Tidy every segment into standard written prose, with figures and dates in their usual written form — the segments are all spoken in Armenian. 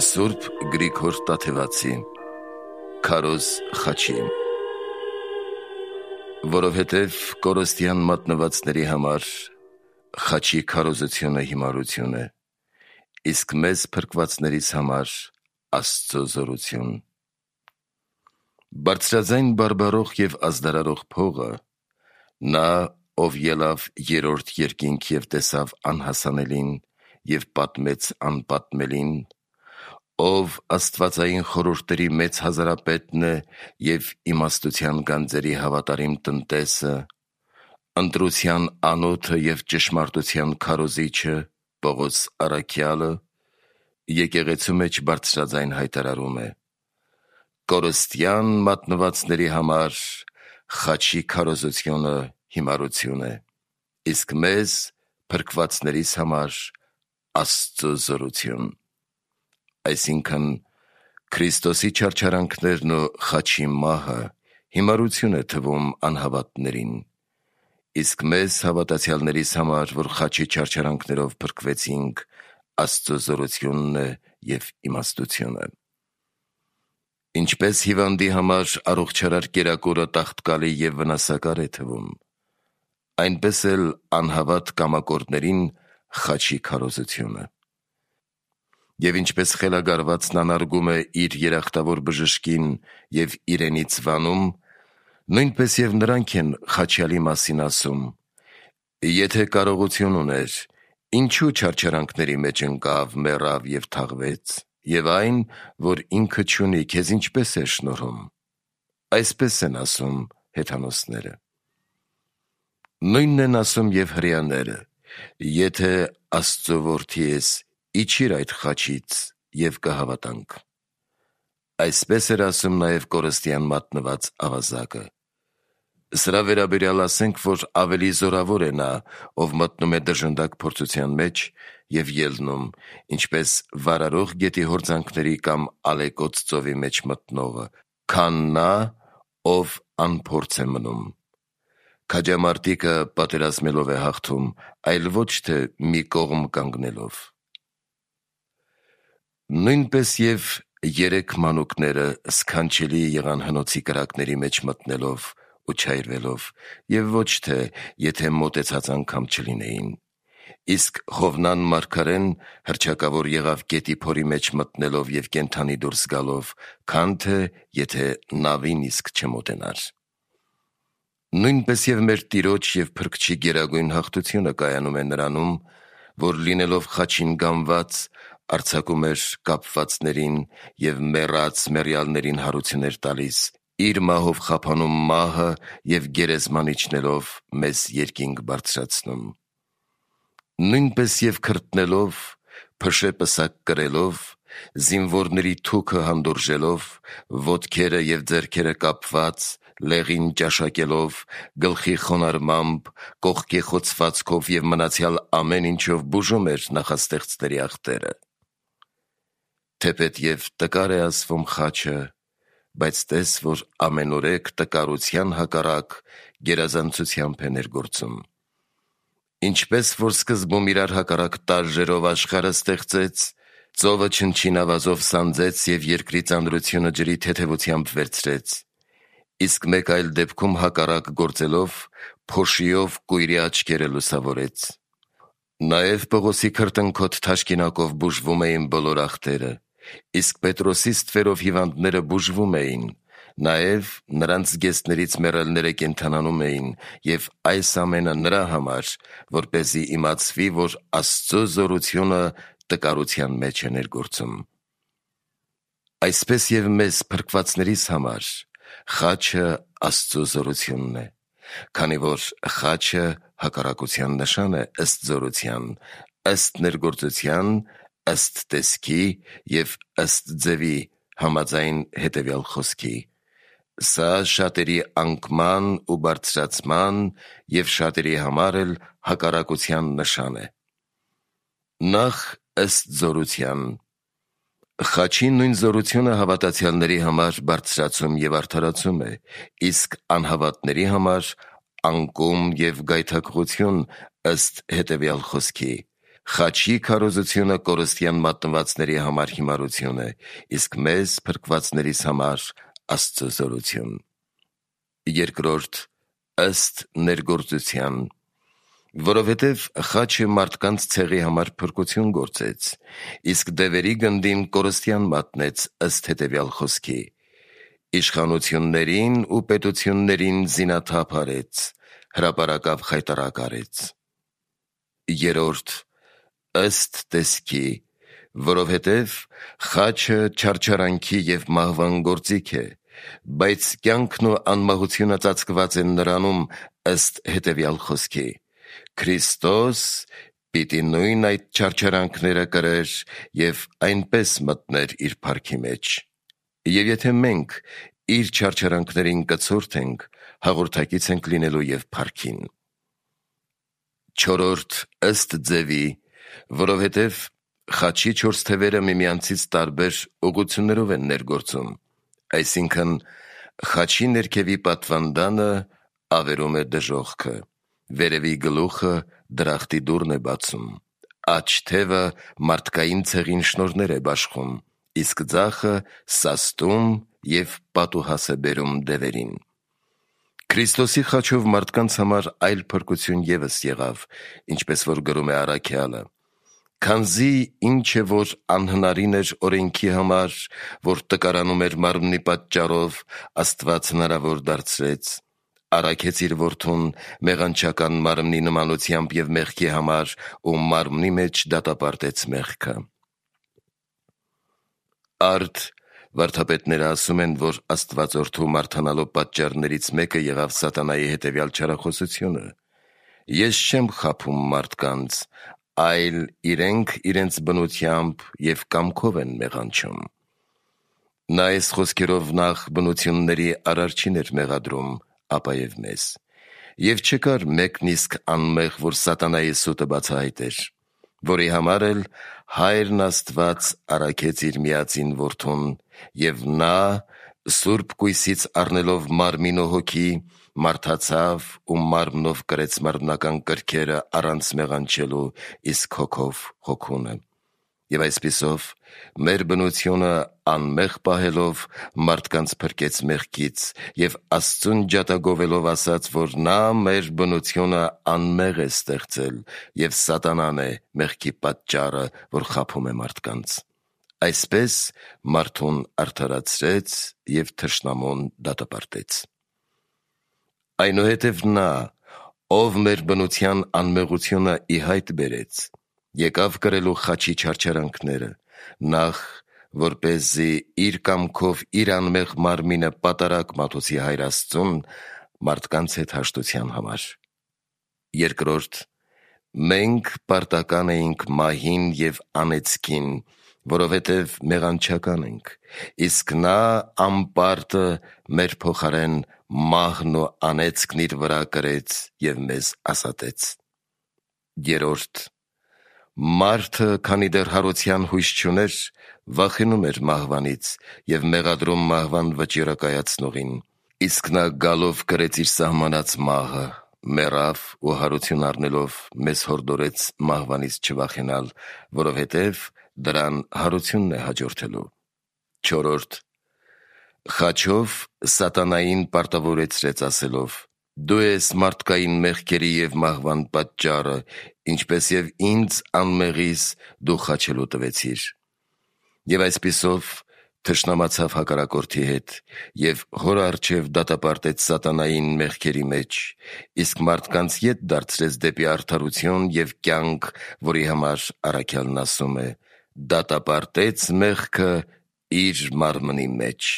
Սուրբ Գրիգոր Տաթևացի Քարոզ խաչի Որովհետև կորստյան մատնվածների համար խաչի քարոզությունը հիմարություն է, իսկ մեզ փրկվածներիս համար Աստծո զորություն։ Բարձրաձայն բարբարող և ազդարարող փողը, նա, ով ելավ երրորդ երկինք և տեսավ անհասանելին և պատմեց անպատմելին, ով աստվածային խորհուրդների մեծ հազարապետն է և իմաստության գանձերի հավատարիմ տնտեսը, ընտրության անոթը և ճշմարտության քարոզիչը Պողոս առաքյալը, եկեղեցու մեջ բարձրաձայն հայտարարում է. կորստյան մատնվածների համար խաչի քարոզությունը հիմարություն է, իսկ մեզ փրկվածներիս համար Աստծո զորություն։ Այսինքն, Քրիստոսի չարչարանքներն ու խաչի մահը հիմարություն է թվում անհավատներին, իսկ մեզ հավատացյալներիս համար, որ խաչի չարչարանքներով փրկվեցինք, Աստծո զորությունն է և իմաստությունը։ Ինչպես հիվանդի համար առողջարար կերակուրը տաղտկալի և վնասակար է թվում, այնպես էլ անհավատ կամակորներին խաչի քարոզությունը։ Եվ ինչպես խելագարվածն անարգում է իր երախտավոր բժշկին և իրենից վանում, նույնպես և նրանք են խաչյալի մասին ասում. եթե կարողություն ուներ, ինչու չարչարանքների մեջ ընկավ, մեռավ և թաղվեց, և այն, որ ինքը չունի, քեզ ինչպես է շնորհում։ Այսպես են ասում հեթանոսները։ Նույնն են ասում և հրեաները. եթե Աստծո որդի ես, իջիր այդ խաչից և կհավատանք։ Այսպես էր ասում նաև կորստյան մատնված ավազակը։ Սրա վերաբերյալ ասենք, որ ավելի զորավոր է նա, ով մտնում է դժնդակ փորձության մեջ և ելնում, ինչպես վարարող գետի հորձանքների կամ ալեկոծ ծովի մեջ մտնողը, քան նա, ով անփորձ է մնում։ Քաջամարտիկը պատերազմելով է հաղթում, այլ ոչ թե մի կողմ կանգնելով։ Նույնպես և երեք մանուկները սքանչելի եղան հնոցի կրակների մեջ մտնելով ու չայրվելով, և ոչ թե, եթե մոտեցած անգամ չլինեին, իսկ Հովնան մարգարեն հռչակավոր եղավ գետի փորի մեջ մտնելով և կենդանի դուրս գալով, քան թե եթե նավին իսկ չմոտենար։ Նույնպես և մեր Տիրոջ և Փրկչի գերագույն հաղթությունը կայանում է նրանում, որ լինելով խաչին գամված, արձակում էր կապվածներին և մեռած մեռյալներին հարություններ տալիս, իր մահով խափանում մահը և գերեզման իջնելով մեզ երկինք բարձրացնում։ Նույնպես և քրտնելով, փշե պսակ կրելով, զինվորների թուքը հանդուրժելով, ոտքերը և ձեռքերը կապված, լեղին ճաշակելով, գլխի խոնարհմամբ, կողքի խոցվածքով և մնացյալ ամեն ինչով բուժում էր նախաստեղծների ախտերը։ Թեպետ տկար է ասվում խաչը, բայց տես, որ ամենուրեք տկարության հակառակ գերազանցությամբ է ներգործում։ Ինչպես որ սկզբում իրար հակառակ տարրերով աշխարհը ստեղծեց, ծովը չնչին ավազով սանձեց և երկրի ծանրությունը ջրի թեթևությամբ վերցրեց, իսկ մեկ այլ դեպքում հակառակ գործելով, փոշիով կույրի աչքերը լուսավորեց։ Նաև Պողոսի քրտնքոտ թաշկինակով բուժվում էին բոլոր ախտերը, իսկ Պետրոսի ստվերով հիվանդները բուժվում էին, նաև նրանց զգեստներից մեռելները կենդանանում էին, և այս ամենը նրա համար, որպեսզի իմացվի, որ Աստծո զորությունը տկարության մեջ է ներգործում։ Այսպես և մեզ փրկվածներիս համար խաչը Աստծո զորությունն է, քանի որ խաչը հակառակության նշան է ըստ զորության, ըստ ներգործության, ըստ տեսքի և ըստ ձևի, համաձայն հետևյալ խոսքի. սա շատերի անկման ու բարձրացման և շատերի համար էլ հակառակության նշան է։ Նախ ըստ զորության։ Խաչի նույն զորությունը հավատացյալների համար բարձրացում և արդարացում է, իսկ անհավատների համար անկում և գայթակղություն ըստ հետևյալ խոսքի. Խաչի քարոզությունը կորստյան մատնվածների համար հիմարություն է, իսկ մեզ փրկվածներիս համար Աստծո զորություն։ Երկրորդ, ըստ ներգործության, որովհետև խաչը մարդկանց ցեղի համար փրկություն գործեց, իսկ դևերի գնդին կորստյան մատնեց ըստ հետևյալ խոսքի. իշխանություններին ու պետություններին զինաթափ արեց, հրապարակավ խայտառակ արեց։ Երրորդ, ըստ տեսքի, որովհետև խաչը չարչարանքի և մահվան գործիք է, բայց կյանքն ու անմահությունը ծածկված են նրանում ըստ հետևյալ խոսքի. Քրիստոս պիտի նույն այդ չարչարանքները կրեր և այնպես մտներ իր փառքի մեջ։ Եվ եթե մենք իր չարչարանքներին կցորդ ենք, հաղորդակից ենք լինելու և փառքին։ Չորրորդ, ըստ ձևի, որովհետև խաչի չորս թևերը միմյանցից տարբեր ուղղություններով են ներգործում, այսինքն խաչի ներքևի պատվանդանը ավերում է դժոխքը, վերևի գլուխը դրախտի դուռն է բացում, աջ թևը մարդկային ցեղին շնորհներ է բաշխում, իսկ ձախը սաստում և պատուհաս է բերում դևերին։ Քրիստոսի խաչով մարդկանց համար այլ փրկություն ևս եղավ, ինչպես որ գրում է առաքյալը. քանզի ինչ է որ անհնարին էր օրենքի համար, որ տկարանում էր մարմնի պատճառով, Աստված հնարավոր դարձրեց, առաքեց իր որդուն մեղանչական մարմնի նմանությամբ և մեղքի համար, ու մարմնի մեջ դատապարտեց մեղքը։ Արդ վարդապետները ասում են, որ Աստվածորդու մարդանալու պատճառներից մեկը եղավ սատանայի հետևյալ չարախոսությունը. ես չեմ խաբում մարդկանց, այլ իրենք իրենց բնությամբ և կամքով են մեղանչում։ Նա այս խոսքերով նախ բնությունների Արարչին էր մեղադրում, ապա և մեզ։ Եվ չկար մեկն իսկ անմեղ, որ սատանայի սուտը բացահայտեր, որի համար էլ Հայրն Աստված առաքեց իր միածին որդուն, և նա, սուրբ կույսից առնելով մարմին ու հոգի, մարդացավ ու մարմնով կրեց մարմնական կրքերը առանց մեղանչելու, իսկ հոգով հոգունը։ Եվ այսպիսով մեր բնությունը անմեղ պահելով մարդկանց փրկեց մեղքից և Աստծուն ջատագովելով ասաց, որ նա մեր բնությունը անմեղ է ստեղծել և սատանան է մեղքի պատճառը, որ խաբում է մարդկանց։ Այսպես մարդուն արդարացրեց և թշնամուն դատապարտեց։ Այնուհետև նա, ով մեր բնության անմեղությունը ի հայտ բերեց, եկավ կրելու խաչի չարչարանքները, նախ որպեսզի իր կամքով իր անմեղ մարմինը պատարագ մատուցի Հայր Աստծուն մարդկանց հետ հաշտության համար։ Երկրորդ, մենք պարտական էինք մահին և անեծքին, որովհետև մեղանչական ենք, իսկ նա անպարտը մեր փոխարեն մահն ու անեծքն իր վրա կրեց և մեզ ազատեց։ Երրորդ, մարդը, քանի դեռ հարության հույս չուներ, վախենում էր մահվանից և մեղադրում մահվան վճիռը կայացնողին, իսկ նա գալով կրեց իր սահմանած մահը, մեռավ ու հարություն առնելով մեզ հորդորեց մահվանից չվախենալ, որովհետև դրան հարությունն է հաջորդելու։ Չորրորդ, խաչով սատանային պարտավորեցրեց ասելով. «Դու ես մարդկային մեղքերի և մահվան պատճառը, ինչպես և ինձ անմեղիս դու խաչելու տվեցիր»։ Եվ այսպիսով թշնամացավ հակառակորդի հետ և հոր առջև դատապարտեց սատանային մեղքերի մեջ, իսկ մարդկանց ետ դարձրեց դեպի արդարություն և կյանք, որի համար առաքյալն ասում է. «Դատապարտեց մեղքը իր մարմնի մեջ»։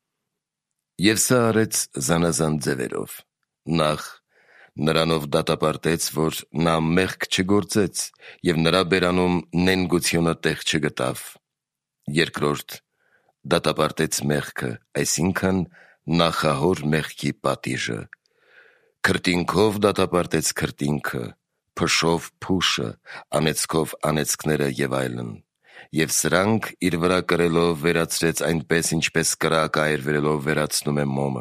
Եվ սա արեց զանազան ձևերով. նախ նրանով դատապարտեց, որ նա մեղք չգործեց և նրա բերանում նենգությունը տեղ չգտավ։ Երկրորդ դատապարտեց մեղքը, այսինքն նախահոր մեղքի պատիժը։ Քրտինքով դատապարտեց քրտինքը, փշով փուշը, անեծքով անեծքները և այլն։ Եվ սրանք իր վրա կրելով վերացրեց այնպես, ինչպես կրակը այրվելով վերացնում է մոմը։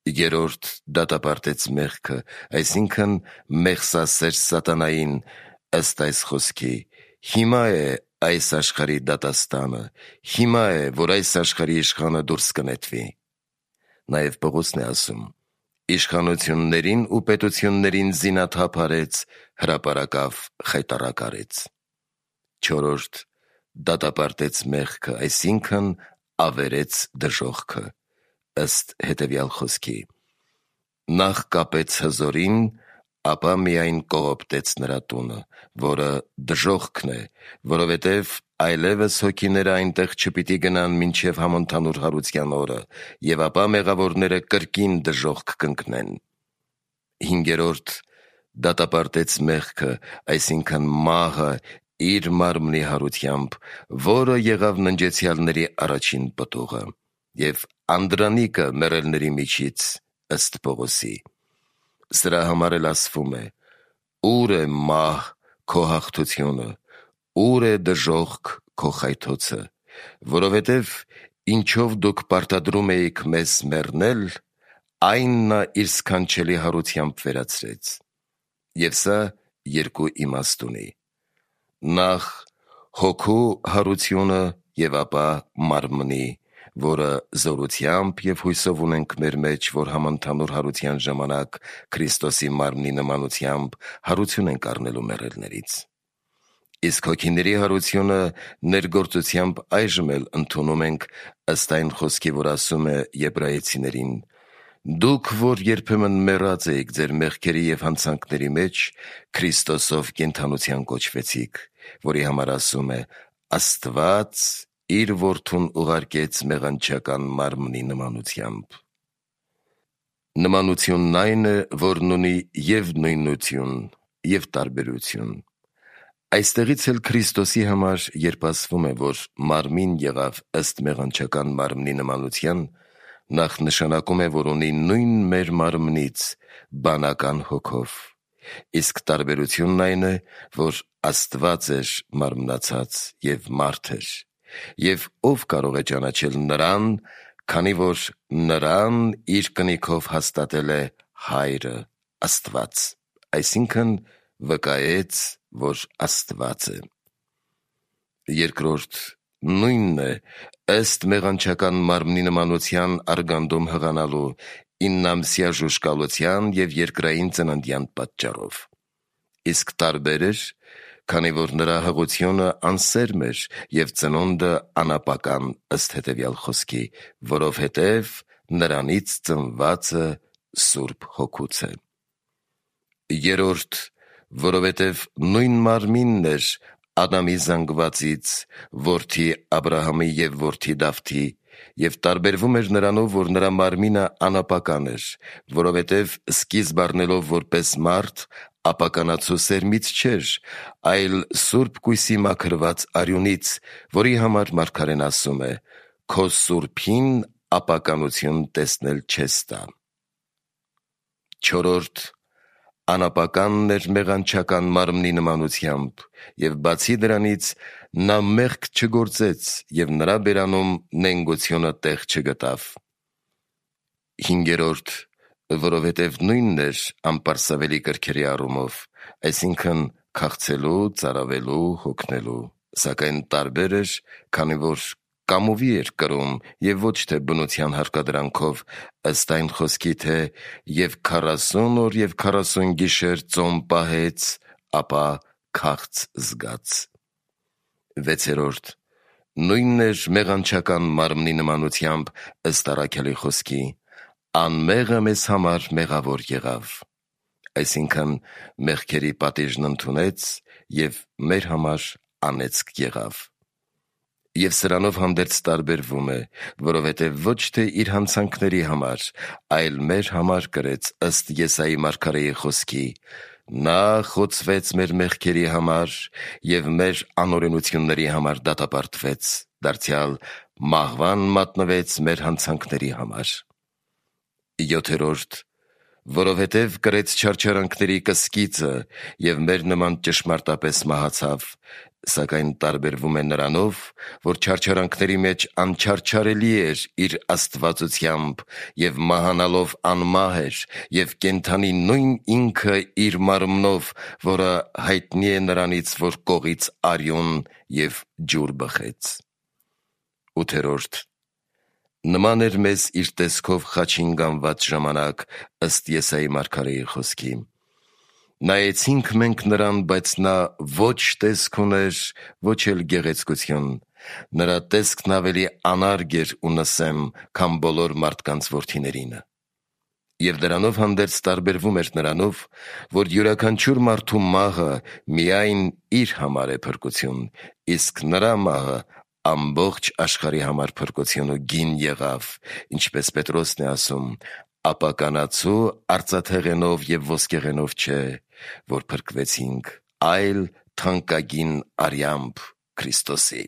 Երրորդ դատապարտեց մեղքը, այսինքն մեղսասեր սատանային, ըստ այս խոսքի, հիմա է այս աշխարհի դատաստանը, հիմա է, որ այս աշխարհի իշխանը դուրս կնետվի։ Նաև Պողոսն է ասում. իշխանություններին ու պետություններին զինաթափ արեց, հրապարակավ խայտառակ արեց։ 4. Դատապարտեց մեղքը, այսինքն ավերեց դժոխքը, ըստ հետևյալ խոսքի. նախ կապեց հզորին, ապա միայն կողոպտեց նրա տունը, որը դժոխքն է, որովհետև այլևս հոգիները այնտեղ չպիտի գնան մինչև համընդհանուր հարության օրը, և ապա մեղավորները կրկին դժոխք կընկնեն։ 5. Դատապարտեց մեղքը, այսինքն մահը, իր մարմնի հարությամբ, որը եղավ ննջեցյալների առաջին պտուղը, և անդրանիկը մեռելների միջից, ըստ Պողոսի։ Սրա համար էլ ասվում է. «Ո՞ւր է մահ քո հաղթությունը, ո՞ւր է դժոխք քո խայթոցը, որովհետև ինչով դուք պարտադրում էիք մեզ մեռնել, այն նա իր սքանչելի հարությամբ վերացրեց»։ Եվ սա երկու իմաստ ունի. նախ հոգու հարությունը և ապա մարմնի, որը զորությամբ և հույսով ունենք մեր մեջ, որ համընդհանուր հարության ժամանակ Քրիստոսի մարմնի նմանությամբ հարություն ենք առնելու մեռելներից։ Իսկ հոգիների հարությունը ներգործությամբ այժմ էլ ընդունում ենք ըստ այն խոսքի, որ ասում է Եբրայեցիներին. «Դուք, որ երբեմն մեռած էիք ձեր մեղքերի և հանցանքների մեջ, Քրիստոսով կենդանության կոչվեցիք, որի համար ասում է. Աստված իր որդուն ուղարկեց մեղանչական մարմնի նմանությամբ»։ Նմանությունն այն է, որն ունի և նույնություն, և տարբերություն։ Այստեղից էլ Քրիստոսի համար, երբ ասվում է, որ մարմին եղավ ըստ մեղանչական մարմնի նմանության, նախ նշանակում է, որ ունի նույն մեր մարմնից բանական հոգով, իսկ տարբերությունն այն է, որ Աստված էր մարմնացած և մարդ էր, և ով կարող է ճանաչել նրան, քանի որ նրան իր կնիքով հաստատել է Հայրը, Աստված, այսինքն վկայեց, որ Աստված է։ 2. Նույնն է ըստ մեղանչական մարմնի նմանության արգանդում հղանալու 9-ամսյա ժուժկալության և երկրային ծննդյան պատճառով։ Իսկ տարբեր էր, քանի որ նրա հղությունը անսերմ էր և ծնունդը անապական, ըստ հետևյալ խոսքի, որովհետև նրանից ծնվածը Սուրբ Հոգուց է։ 3. Որովհետև նույն մարմինն էր Ադամի զանգվածից, որդի Աբրահամի և որդի Դավթի, և տարբերվում էր նրանով, որ նրա մարմինը անապական էր, որովհետև սկիզբ առնելով որպես մարդ, ապականացու սերմից չէր, այլ Սուրբ Կույսի մաքրված արյունից, որի համար մարգարեն ասում է. «Քո Սուրբին ապականություն տեսնել չես տա»։ 4. Անապականն էր մեղանչական մարմնի նմանությամբ, և բացի դրանից նա մեղք չգործեց և նրա բերանում նենգությունը տեղ չգտավ։ 5. Որովհետև նույնն էր անպարսավելի կրքերի առումով, այսինքն քաղցելու, ծարավելու, հոգնելու, սակայն տարբեր էր, քանի որ կամովի էր կրում և ոչ թե բնության հարկադրանքով, ըստ այն խոսքի, թե «և 40 օր և 40 գիշեր ծոմ պահեց, ապա քաղց զգաց»։ 6. Նույնն էր մեղանչական մարմնի նմանությամբ, ըստ Առաքյալի խոսքի. «Անմեղը մեզ համար մեղավոր եղավ», այսինքն մեղքերի պատիժն ընդունեց և մեր համար անեծք եղավ։ Եվ սրանով հանդերձ տարբերվում է, որովհետև ոչ թե իր հանցանքների համար, այլ մեր համար կրեց, ըստ Եսայի մարգարեի խոսքի. «Նա խոցվեց մեր մեղքերի համար և մեր անօրենությունների համար դատապարտվեց, դարձյալ մահվան մատնվեց մեր հանցանքների համար»։ 7. Որովհետև կրեց չարչարանքների կսկիծը և մեր նման ճշմարտապես մահացավ, սակայն տարբերվում է նրանով, որ չարչարանքների մեջ անչարչարելի էր իր աստվածությամբ և մահանալով անմահ էր և կենդանի նույն ինքը իր մարմնով, որը հայտնի է նրանից, որ կողից արյուն և ջուր բխեց։ 8. Նման էր մեզ իր տեսքով խաչին գանված ժամանակ, ըստ Եսայի մարգարեի խոսքի. «Նայեցինք մենք նրան, բայց նա ոչ տեսք ուներ, ոչ էլ գեղեցկություն. նրա տեսքն ավելի անարգ էր ու նսեմ, քան բոլոր մարդկանց որդիներինը»։ Եվ դրանով հանդերձ տարբերվում էր նրանով, որ յուրաքանչյուր մարդու մահը միայն իր համար է փրկություն, իսկ նրա մահը ամբողջ աշխարհի համար փրկություն ու գին եղավ, ինչպես Պետրոսն է ասում. «Ապականացու արծաթեղենով և ոսկեղենով չէ, որ փրկվեցինք, այլ թանկագին արյամբ Քրիստոսի»։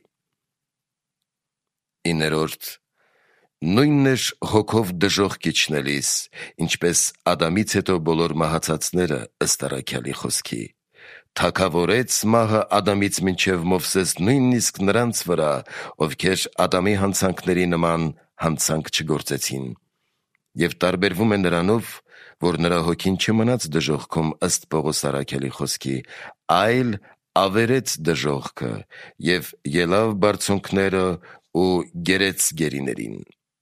9. Նույնն էր հոգով դժոխք իջնելիս, ինչպես Ադամից հետո բոլոր մահացածները, ըստ առաքյալի խոսքի. թագավորեց մահը Ադամից մինչև Մովսես նույնիսկ նրանց վրա, ովքեր Ադամի հանցանքների նման հանցանք չգործեցին։ Եվ տարբերվում է նրանով, որ նրա հոգին չմնաց դժոխքում, ըստ Պողոս առաքյալի խոսքի, այլ ավերեց դժոխքը և ելավ բարձունքները ու գերեց գերիներին։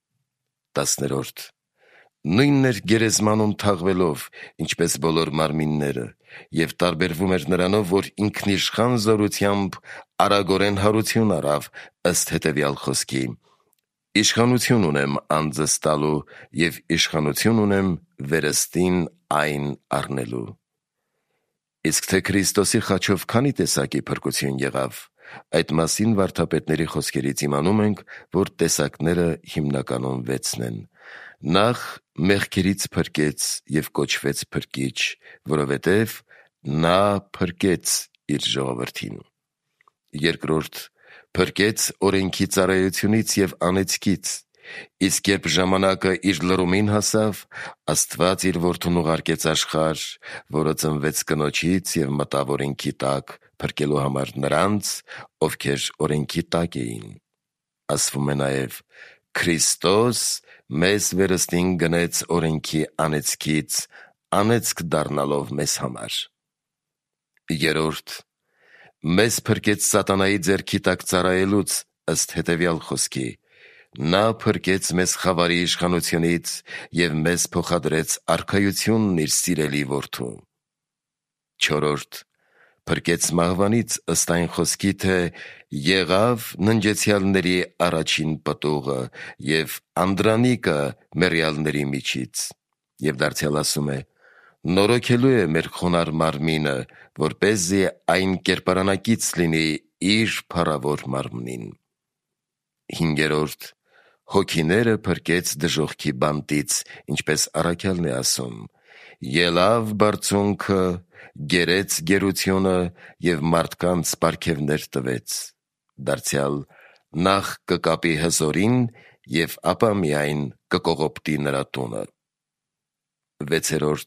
10. Նույնն էր գերեզմանում թաղվելով, ինչպես բոլոր մարմինները, և տարբերվում էր նրանով, որ ինքնիշխան զորությամբ արագորեն հարություն առավ, ըստ հետևյալ խոսքի. «Իշխանություն ունեմ անձս տալու և իշխանություն ունեմ վերստին այն առնելու»։ Իսկ թե Քրիստոսի խաչով քանի տեսակի փրկություն եղավ, այդ մասին վարդապետների խոսքերից իմանում ենք, որ տեսակները հիմնականում 6 են։ Նախ մեղքերից փրկեց և կոչվեց փրկիչ, որովհետև նա փրկեց իր ժողովրդին։ Երկրորդ, փրկեց օրենքի ծառայությունից և անեծքից, իսկ երբ ժամանակը իր լռումին հասավ, Աստված իր որդուն ուղարկեց աշխարհ, որը ծնվեց կնոջից և մտավ օրենքի տակ, փրկելու համար նրանց, ովքեր օրենքի տակ էին։ Ասվում է նաև. «Քրիստոս մեզ վերստին գնեց օրենքի անեծքից, անեծք դառնալով մեզ համար»։ Երրորդ, մեզ փրկեց սատանայի ձեռքի տակ ծառայելուց, ըստ հետևյալ խոսքի. նա փրկեց մեզ խավարի իշխանությունից և մեզ փոխադրեց արքայությունն իր սիրելի որդու։ Չորրորդ, փրկեց մահվանից, ըստ այն խոսքի, թե եղավ ննջեցյալների առաջին պտուղը և անդրանիկը մեռյալների միջից։ Եվ դարձյալ ասում է. նորոգելու է մեր խոնարհ մարմինը, որպեսզի այն կերպարանակից լինի իր փառավոր մարմնին։ Հինգերորդ, հոգիները փրկեց դժոխքի բանտից, ինչպես առաքյալն է ասում. ելավ բարձունքը, գերեց գերությունը և մարդկանց պարգևներ տվեց։ Դարձյալ նախ կկապի հզորին և ապա միայն կկողոպտի նրա տունը։ Վեցերորդ,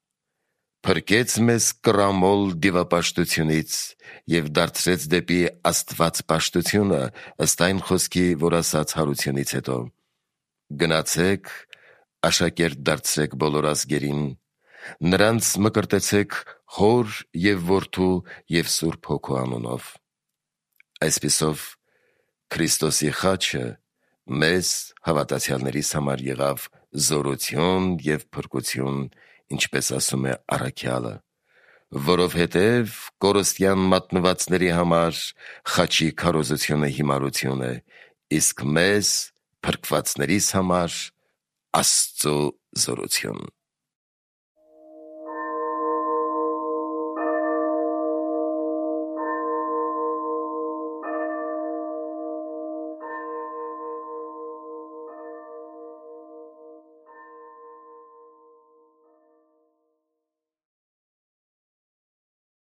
փրկեց մեզ կռամոլ դիվապաշտությունից և դարձրեց դեպի աստվածպաշտությունը, ըստ այն խոսքի, որ ասաց հարությունից հետո. «Գնացեք, աշակերտ դարձրեք բոլոր ազգերին, նրանց մկրտեցեք Հոր և Որդու և Սուրբ Հոգու անունով»։ Այսպիսով, Քրիստոսի խաչը մեզ հավատացյալներիս համար եղավ զորություն և փրկություն, ինչպես ասում է առաքյալը, որովհետև կորստյան մատնվածների համար խաչի քարոզությունը հիմարություն է, իսկ մեզ, փրկվածներիս համար, Աստծո զորություն։